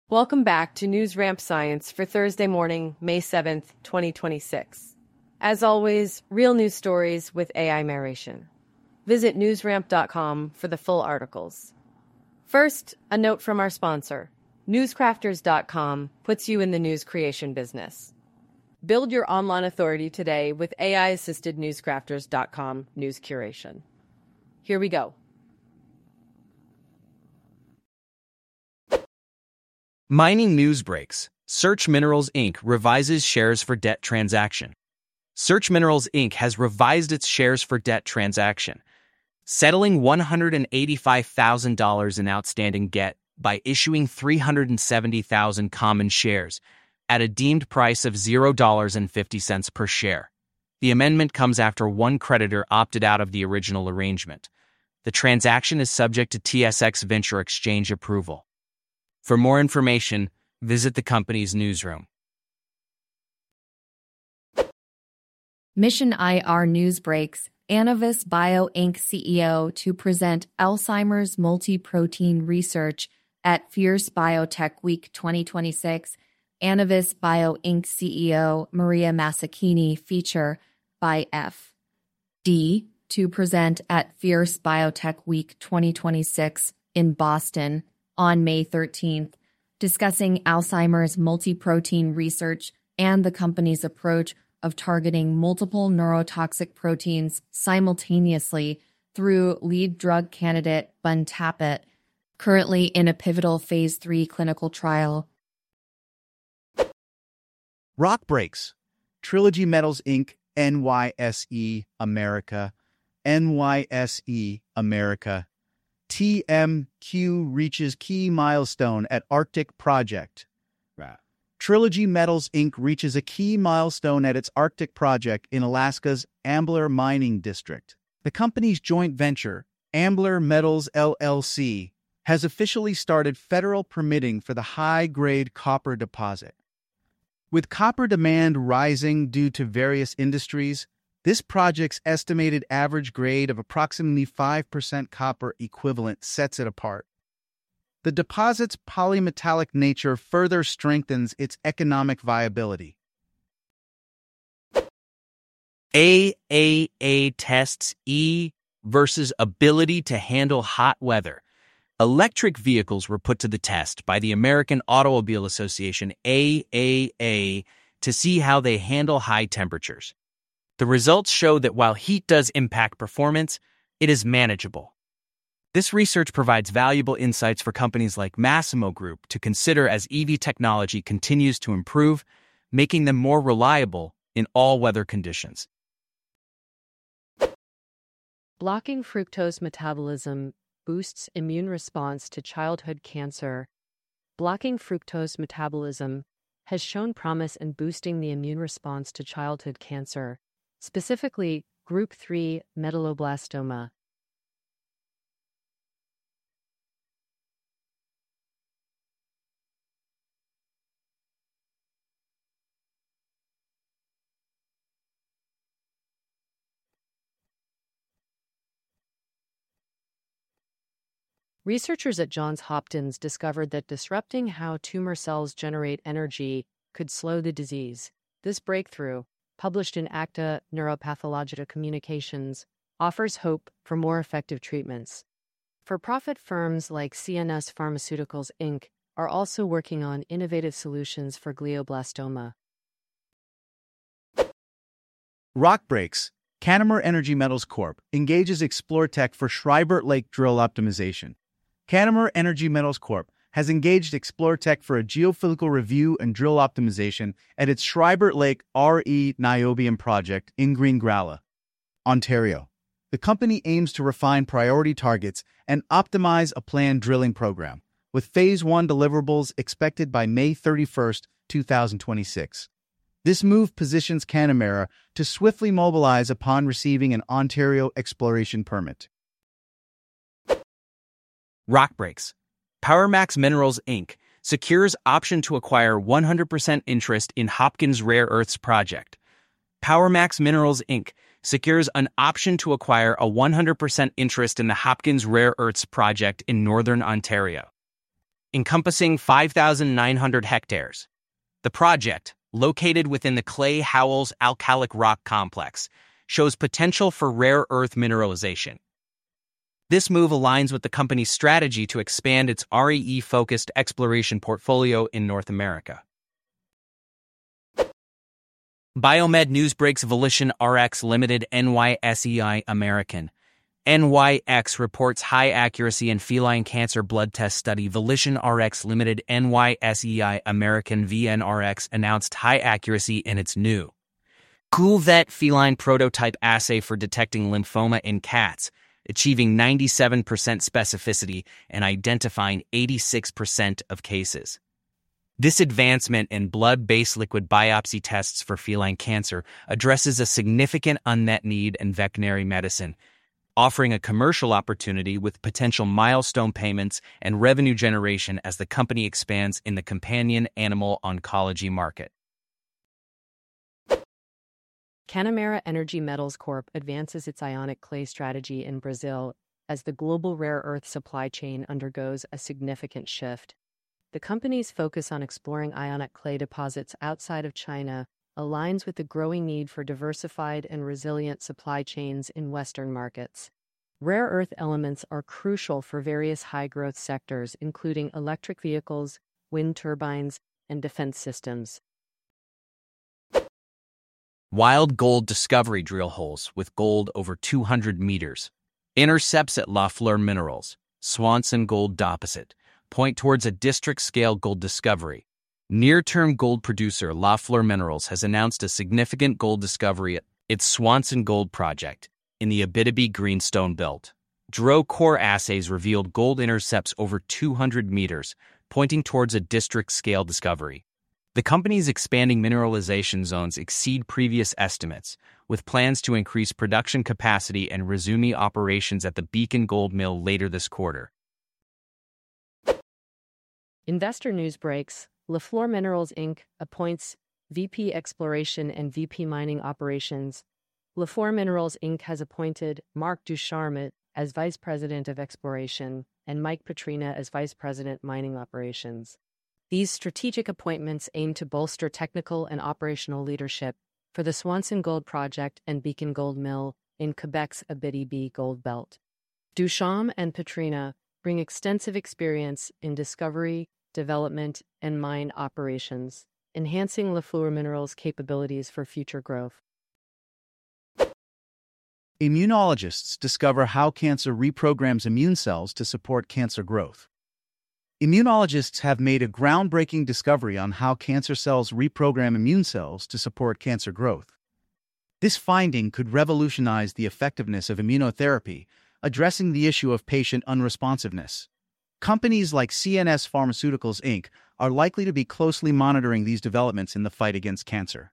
Welcome back to News Ramp Science for Thursday morning, May 7th, 2026. As always, real news stories with AI narration. Visit newsramp.com for the full articles. First, a note from our sponsor. Newscrafters.com puts you in the news creation business. Build your online authority today with AI-assisted newscrafters.com news curation. Here we go. Mining news breaks. Search Minerals Inc. revises shares for debt transaction. Search Minerals Inc. has revised its shares for debt transaction, settling $185,000 in outstanding debt by issuing 370,000 common shares at a deemed price of $0.50 per share. The amendment comes after one creditor opted out of the original arrangement. The transaction is subject to TSX Venture Exchange approval. For more information, visit the company's newsroom. Mission IR News breaks. Annovis Bio Inc. CEO to present Alzheimer's multi-protein research at Fierce Biotech Week 2026. Annovis Bio Inc. CEO Maria Massachini feature by F.D. to present at Fierce Biotech Week 2026 in Boston on May 13th, discussing Alzheimer's multi-protein research and the company's approach of targeting multiple neurotoxic proteins simultaneously through lead drug candidate Buntanpet, currently in a pivotal phase 3 clinical trial. Rock breaks. Trilogy Metals Inc., NYSE America, NYSE America. TMQ reaches key milestone at Arctic project. Trilogy Metals Inc. reaches a key milestone at its Arctic project in Alaska's Ambler Mining District. The company's joint venture, Ambler Metals LLC, has officially started federal permitting for the high-grade copper deposit. With copper demand rising due to various industries, this project's estimated average grade of approximately 5% copper equivalent sets it apart. The deposit's polymetallic nature further strengthens its economic viability. AAA tests E versus ability to handle hot weather. Electric vehicles were put to the test by the American Automobile Association, AAA, to see how they handle high temperatures. The results show that while heat does impact performance, it is manageable. This research provides valuable insights for companies like Masimo Group to consider as EV technology continues to improve, making them more reliable in all weather conditions. Blocking fructose metabolism boosts immune response to childhood cancer. Blocking fructose metabolism has shown promise in boosting the immune response to childhood cancer, specifically Group 3 medulloblastoma. Researchers at Johns Hopkins discovered that disrupting how tumor cells generate energy could slow the disease. This breakthrough, published in Acta Neuropathologica Communications, offers hope for more effective treatments. For-profit firms like CNS Pharmaceuticals, Inc. are also working on innovative solutions for glioblastoma. Rock breaks. Canamer Energy Metals Corp. engages ExploreTech for Schreiber Lake drill optimization. Canamer Energy Metals Corp. has engaged ExploreTech for a geophysical review and drill optimization at its Schreiber Lake RE niobium project in Green Gralla, Ontario. The company aims to refine priority targets and optimize a planned drilling program, with Phase 1 deliverables expected by May 31, 2026. This move positions Canamera to swiftly mobilize upon receiving an Ontario exploration permit. Rock breaks. PowerMax Minerals Inc. secures option to acquire 100% interest in Hopkins Rare Earths project. PowerMax Minerals Inc. secures an option to acquire a 100% interest in the Hopkins Rare Earths project in northern Ontario. encompassing 5,900 hectares. The project, located within the Clay Howells Alkalic Rock Complex, shows potential for rare earth mineralization. This move aligns with the company's strategy to expand its REE-focused exploration portfolio in North America. Biomed Newsbreaks Volition RX Limited NYSEI American. NYX reports high accuracy in feline cancer blood test study. Volition RX Limited NYSEI American VNRX announced high accuracy in its new CoolVet feline prototype assay for detecting lymphoma in cats, achieving 97% specificity and identifying 86% of cases. This advancement in blood-based liquid biopsy tests for feline cancer addresses a significant unmet need in veterinary medicine, offering a commercial opportunity with potential milestone payments and revenue generation as the company expands in the companion animal oncology market. Canamera Energy Metals Corp advances its ionic clay strategy in Brazil as the global rare earth supply chain undergoes a significant shift. The company's focus on exploring ionic clay deposits outside of China aligns with the growing need for diversified and resilient supply chains in Western markets. Rare earth elements are crucial for various high-growth sectors, including electric vehicles, wind turbines, and defense systems. Wild gold discovery drill holes with gold over 200 meters. Intercepts at La Fleur Minerals, Swanson Gold deposit, point towards a district-scale gold discovery. Near-term gold producer La Fleur Minerals has announced a significant gold discovery at its Swanson Gold project in the Abitibi Greenstone Belt. DRO core assays revealed gold intercepts over 200 meters, pointing towards a district-scale discovery. The company's expanding mineralization zones exceed previous estimates, with plans to increase production capacity and resume operations at the Beacon Gold Mill later this quarter. Investor news breaks. LaFleur Minerals, Inc. appoints VP Exploration and VP Mining Operations. LaFleur Minerals, Inc. has appointed Marc Ducharme as Vice President of Exploration and Mike Petrina as Vice President Mining Operations. These strategic appointments aim to bolster technical and operational leadership for the Swanson Gold Project and Beacon Gold Mill in Quebec's Abitibi Gold Belt. Ducharme and Petrina bring extensive experience in discovery, development, and mine operations, enhancing LaFleur Minerals' capabilities for future growth. Immunologists discover how cancer reprograms immune cells to support cancer growth. Immunologists have made a groundbreaking discovery on how cancer cells reprogram immune cells to support cancer growth. This finding could revolutionize the effectiveness of immunotherapy, addressing the issue of patient unresponsiveness. Companies like CNS Pharmaceuticals, Inc. are likely to be closely monitoring these developments in the fight against cancer.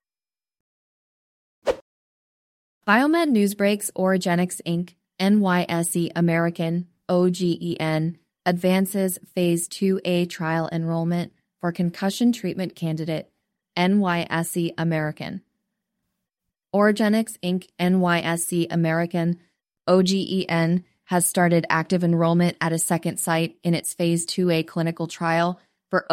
Biomed Newsbreaks Oragenics, Inc., NYSE American, OGEN, advances Phase 2A trial enrollment for concussion treatment candidate, NYSE American. Oragenics, Inc., NYSE American, OGEN, has started active enrollment at a second site in its Phase 2A clinical trial for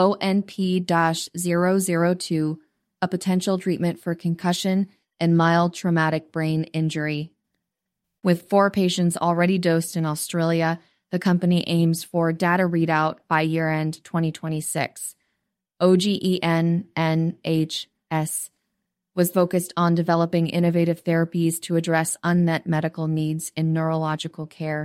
ONP-002, a potential treatment for concussion and mild traumatic brain injury. With 4 patients already dosed in Australia, the company aims for data readout by year-end 2026. OGEN-NHS was focused on developing innovative therapies to address unmet medical needs in neurological care.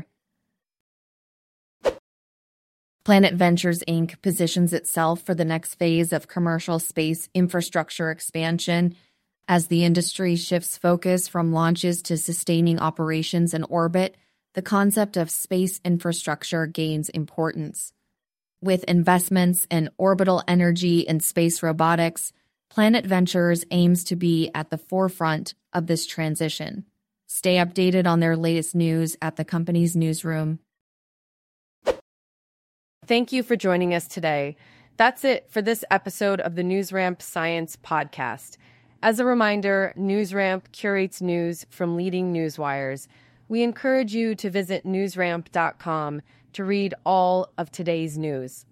Planet Ventures, Inc. positions itself for the next phase of commercial space infrastructure expansion as the industry shifts focus from launches to sustaining operations in orbit. The concept of space infrastructure gains importance. With investments in orbital energy and space robotics, Planet Ventures aims to be at the forefront of this transition. Stay updated on their latest news at the company's newsroom. Thank you for joining us today. That's it for this episode of the NewsRamp Science Podcast. As a reminder, NewsRamp curates news from leading newswires. We encourage you to visit newsramp.com to read all of today's news.